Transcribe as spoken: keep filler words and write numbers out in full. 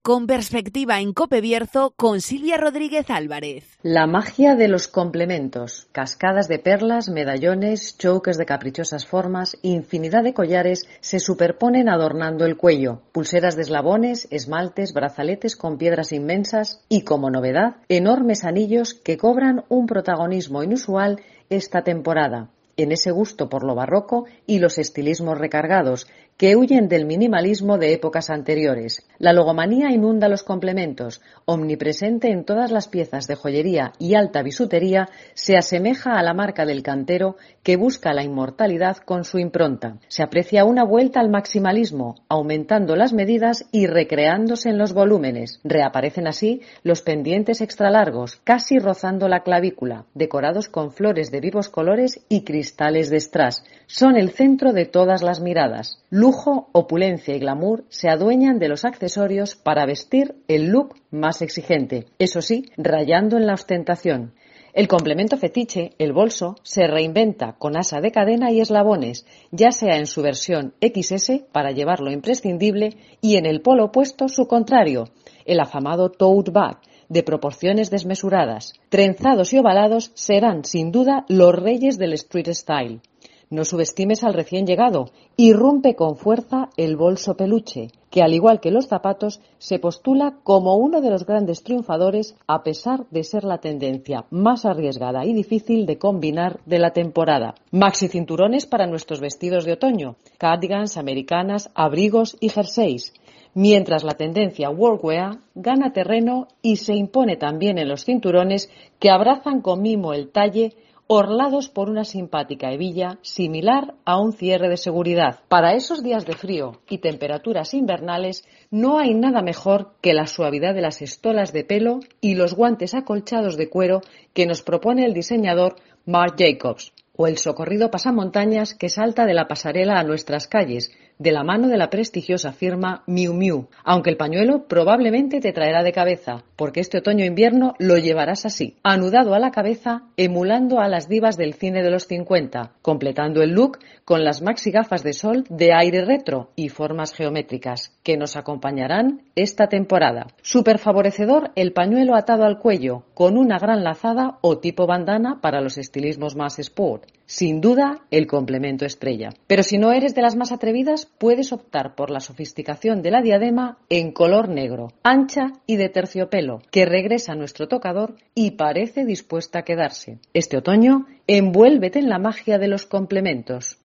Con perspectiva en Cope Bierzo con Silvia Rodríguez Álvarez. La magia de los complementos. Cascadas de perlas, medallones, chokes de caprichosas formas, infinidad de collares se superponen adornando el cuello. Pulseras de eslabones, esmaltes, brazaletes con piedras inmensas y, como novedad, enormes anillos que cobran un protagonismo inusual esta temporada. En ese gusto por lo barroco y los estilismos recargados, que huyen del minimalismo de épocas anteriores. La logomanía inunda los complementos, omnipresente en todas las piezas de joyería y alta bisutería, se asemeja a la marca del cantero que busca la inmortalidad con su impronta. Se aprecia una vuelta al maximalismo, aumentando las medidas y recreándose en los volúmenes. Reaparecen así los pendientes extralargos, casi rozando la clavícula, decorados con flores de vivos colores y cristales de strass. Son el centro de todas las miradas. Lujo, opulencia y glamour se adueñan de los accesorios para vestir el look más exigente, eso sí, rayando en la ostentación. El complemento fetiche, el bolso, se reinventa con asa de cadena y eslabones, ya sea en su versión equis ese para llevar lo imprescindible y en el polo opuesto su contrario, el afamado tote bag, de proporciones desmesuradas. Trenzados y ovalados serán sin duda los reyes del street style. No subestimes al recién llegado, irrumpe con fuerza el bolso peluche, que al igual que los zapatos se postula como uno de los grandes triunfadores a pesar de ser la tendencia más arriesgada y difícil de combinar de la temporada. Maxi cinturones para nuestros vestidos de otoño, cardigans, americanas, abrigos y jerseys. Mientras la tendencia workwear gana terreno y se impone también en los cinturones que abrazan con mimo el talle, orlados por una simpática hebilla similar a un cierre de seguridad. Para esos días de frío y temperaturas invernales no hay nada mejor que la suavidad de las estolas de pelo y los guantes acolchados de cuero que nos propone el diseñador Marc Jacobs, o el socorrido pasamontañas que salta de la pasarela a nuestras calles, de la mano de la prestigiosa firma Miu Miu, aunque el pañuelo probablemente te traerá de cabeza, porque este otoño-invierno lo llevarás así, anudado a la cabeza, emulando a las divas del cine de los cincuenta, completando el look con las maxi gafas de sol de aire retro y formas geométricas, que nos acompañarán esta temporada. Súper favorecedor el pañuelo atado al cuello, con una gran lazada o tipo bandana para los estilismos más sport. Sin duda, el complemento estrella. Pero si no eres de las más atrevidas, puedes optar por la sofisticación de la diadema en color negro, ancha y de terciopelo, que regresa a nuestro tocador y parece dispuesta a quedarse. Este otoño, envuélvete en la magia de los complementos.